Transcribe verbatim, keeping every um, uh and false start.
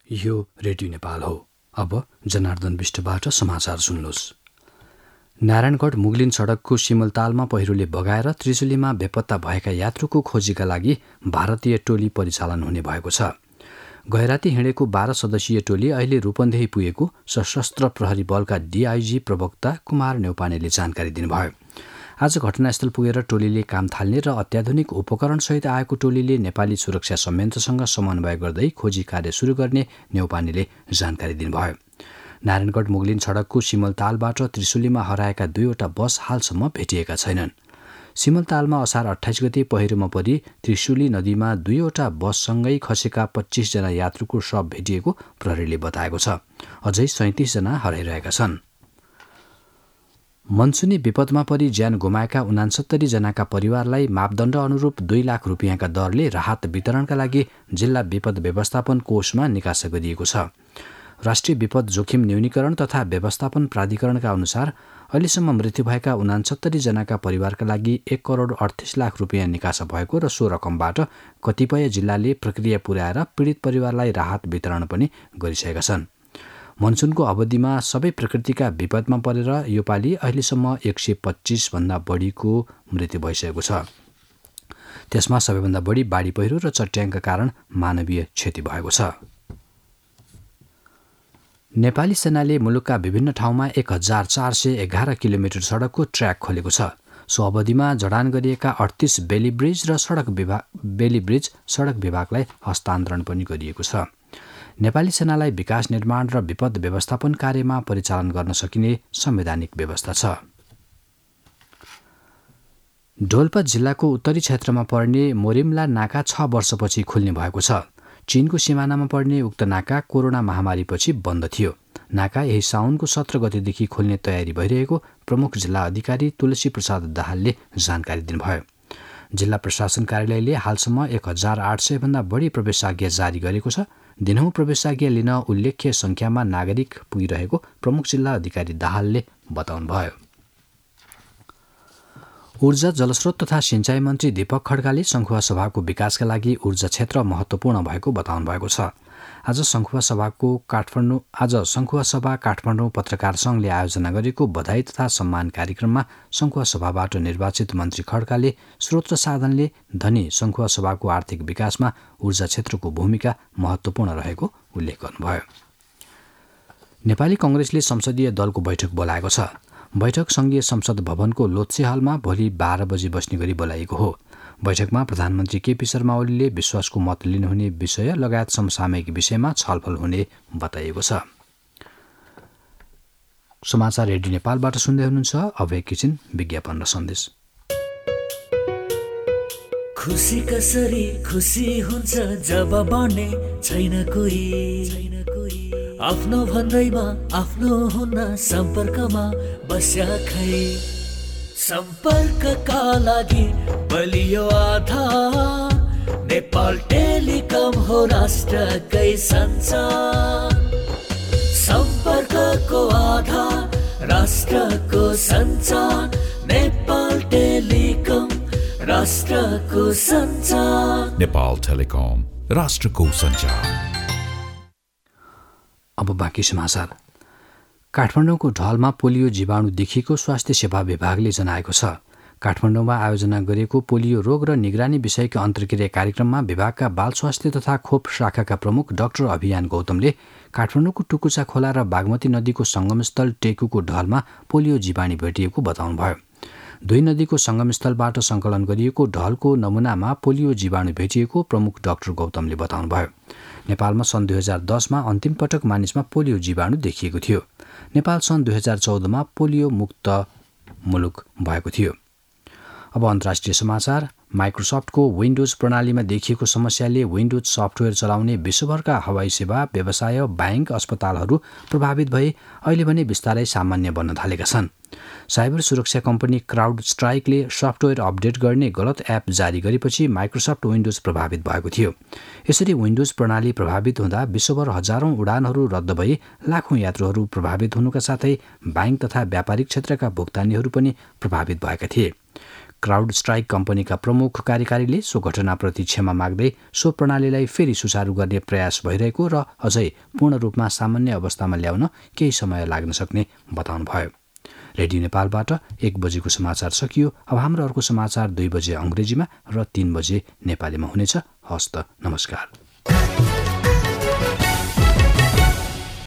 यो रेडियो नेपाल हो। अब जनार्दन विष्टबाट समाचार सुन्नुहोस्। नारायणगढ मुगलिन सडकको सिमलतालमा पहिरोले बगाएर त्रिशुलीमा बेपत्ता भएका यात्रुको खोजीका लागि भारतीय टोली परिचालन हुने भएको छ। गैराती हिँडेको बाह्र सदस्यीय टोली अहिले रूपन्देही पुगेको सशस्त्र प्रहरी बलका डीआईजी प्रवक्ता कुमार न्यौपानेले जानकारी दिनुभयो। आज घटनास्थल पुगेर टोलीले काम थाल्ने र अत्याधुनिक उपकरणसहित आएको टोलीले नेपाली सुरक्षा संयन्त्रसँग समन्वय गर्दै खोजी कार्य सुरु गर्ने न्यौपानेले जानकारी दिनुभयो। नारायणगढ मुगलिन सडकको सिमलतालबाट त्रिशुलीमा हराएका दुईवटा बस हालसम्म भेटिएका छैनन्। सिमलतालमा असार अठाइस गते पहिरोमा परि त्रिशुली नदीमा दुईवटा बससँगै खसेका पच्चीस जना यात्रुको शव भेटिएको प्रहरीले बताएको छ। अझै सैंतिस जना हराइरहेका छन्। मनसुनी विपदमा परि ज्यान गुमाएका उनासत्तरी जनाका परिवारलाई मापदण्ड अनुरूप दुई लाख रुपियाँका दरले राहत वितरणका लागि जिल्ला विपद व्यवस्थापन कोषमा निकासा गरिएको छ। राष्ट्रिय विपद जोखिम न्यूनीकरण तथा व्यवस्थापन प्राधिकरणका अनुसार अहिलेसम्म मृत्यु भएका उनासत्तरी जनाका परिवारका लागि एक करोड अडतिस लाख रुपियाँ निकासा भएको र सो रकमबाट कतिपय जिल्लाले प्रक्रिया पुर्याएर पीडित परिवारलाई राहत वितरण पनि गरिसकेका छन्। मनसुनको अवधिमा सबै प्रकृतिका विपदमा परेर यो पालि अहिलेसम्म एक सय पच्चीस भन्दा बढीको मृत्यु भइसकेको छ। त्यसमा सबैभन्दा बढी बाढी पहिरो र चट्याङका कारण मानवीय क्षति भएको छ। नेपाली सेनाले मुलुकका विभिन्न ठाउँमा एक हजार चार सय एघार किलोमिटर सडकको ट्र्याक खोलेको छ। सो अवधिमा जडान गरिएका अडतिस बेली ब्रिज र सडक विभाग बेली ब्रिज सडक विभागलाई हस्तान्तरण पनि गरिएको छ। नेपाली सेनालाई विकास निर्माण र विपद व्यवस्थापन कार्यमा परिचालन गर्न सकिने संवैधानिक व्यवस्था छ। डोल्पा जिल्लाको उत्तरी क्षेत्रमा पर्ने मोरिमला नाका छ वर्षपछि खुल्ने भएको छ। चीनको सिमानामा पर्ने उक्त नाका कोरोना महामारीपछि बन्द थियो। नाका यही साउनको सत्र गतेदेखि खुल्ने तयारी भइरहेको प्रमुख जिल्ला अधिकारी तुलसी प्रसाद दाहालले जानकारी दिनुभयो। जिल्ला प्रशासन कार्यालयले हालसम्म एक हजार आठ सय भन्दा बढी प्रवेशाज्ञा जारी गरेको छ। दिनहुँ प्रवेशाज्ञा लिन उल्लेख्य संख्यामा नागरिक पुगिरहेको प्रमुख जिल्ला अधिकारी दाहालले बताउनुभयो। ऊर्जा जलस्रोत तथा सिंचाई मन्त्री दीपक खड्काले सङ्खुवा सभाको विकासका लागि ऊर्जा क्षेत्र महत्त्वपूर्ण भएको बताउनु भएको छ। आज सङ्खुवा सभाको काठमाडौँ आज सङ्खुवा सभा काठमाडौँ पत्रकार सङ्घले आयोजना गरेको बधाई तथा सम्मान कार्यक्रममा सङ्खुवा सभाबाट निर्वाचित मन्त्री खड्काले स्रोत र साधनले धनी सङ्खुवा सभाको आर्थिक विकासमा ऊर्जा क्षेत्रको भूमिका महत्त्वपूर्ण रहेको उल्लेख गर्नुभयो। नेपाली कङ्ग्रेसले संसदीय दलको बैठक बोलाएको छ। बैठक सङ्घीय संसद भवनको लोत्से हलमा भोलि बाह्र बजी बस्ने गरी बोलाइएको हो। बैठकमा प्रधानमन्त्री केपी शर्मा ओलीले विश्वासको मत लिनुहुने विषय लगायत समसामयिक विषयमा छलफल हुने बताइएको छ। समाचार रेडियो नेपालबाट सुन्दै हुनुहुन्छ। अब एकैछिन विज्ञापन र सन्देश। खुसी कसरी खुसी हुन्छ जब बने छैन कोही छैन कोही आफ्नो भन्दैमा आफ्नो हुन सम्पर्कमा बस्या खै सम्पर्कका लागि बलियो आधार नेपाल टेलिकम हो राष्ट्रकै सञ्चार। सम्पर्कको आधार राष्ट्रको सञ्चार नेपाल टेलिकम राष्ट्रको सञ्चार। नेपाल टेलिकम राष्ट्रको सञ्चार। अब बाँकी समाचार। काठमाडौँको ढलमा पोलियो जीवाणु देखिएको स्वास्थ्य सेवा विभागले जनाएको छ। काठमाडौँमा आयोजना गरिएको पोलियो रोग र निगरानी विषयका अन्तर्क्रिया कार्यक्रममा विभागका बाल स्वास्थ्य तथा खोप शाखाका प्रमुख डाक्टर अभियान गौतमले काठमाडौँको टुकुचा खोला र बागमती नदीको सङ्गमस्थल टेकुको ढलमा पोलियो जीवाणु भेटिएको बताउनुभयो। दुई नदीको सङ्गमस्थलबाट सङ्कलन गरिएको ढलको नमुनामा पोलियो जीवाणु भेटिएको प्रमुख डाक्टर गौतमले बताउनुभयो। नेपालमा सन् दुई हजार दसमा अन्तिम पटक मानिसमा पोलियो जीवाणु देखिएको थियो। नेपाल सन् दुई हजार चौधमा पोलियो मुक्त मुलुक भएको थियो। अब अन्तर्राष्ट्रिय समाचार। माइक्रोसफ्टको विन्डोज प्रणालीमा देखिएको समस्याले विन्डोज सफ्टवेयर चलाउने विश्वभरका हवाई सेवा व्यवसाय ब्याङ्क अस्पतालहरू प्रभावित भए अहिले भने बिस्तारै सामान्य बन्न थालेका छन्। साइबर सुरक्षा कम्पनी क्राउड स्ट्राइकले सफ्टवेयर अपडेट गर्ने गलत एप जारी गरेपछि माइक्रोसफ्ट विन्डोज प्रभावित भएको थियो। यसरी विन्डोज प्रणाली प्रभावित हुँदा विश्वभर हजारौं उडानहरू रद्द भई लाखौं यात्रुहरू प्रभावित हुनुका साथै ब्याङ्क तथा व्यापारिक क्षेत्रका भुक्तानीहरू पनि प्रभावित भएका थिए। क्राउड स्ट्राइक कम्पनीका प्रमुख कार्यकारीले सो घटनाप्रति क्षमा माग्दै सो प्रणालीलाई फेरि सुचारू गर्ने प्रयास भइरहेको र अझै पूर्ण रूपमा सामान्य अवस्थामा ल्याउन केही समय लाग्न सक्ने बताउनुभयो। रेडियो नेपालबाट एक बजेको समाचार सकियो। अब हाम्रो अर्को समाचार दुई बजे अङ्ग्रेजीमा र तीन बजे नेपालीमा हुनेछ। हस्त नमस्कार।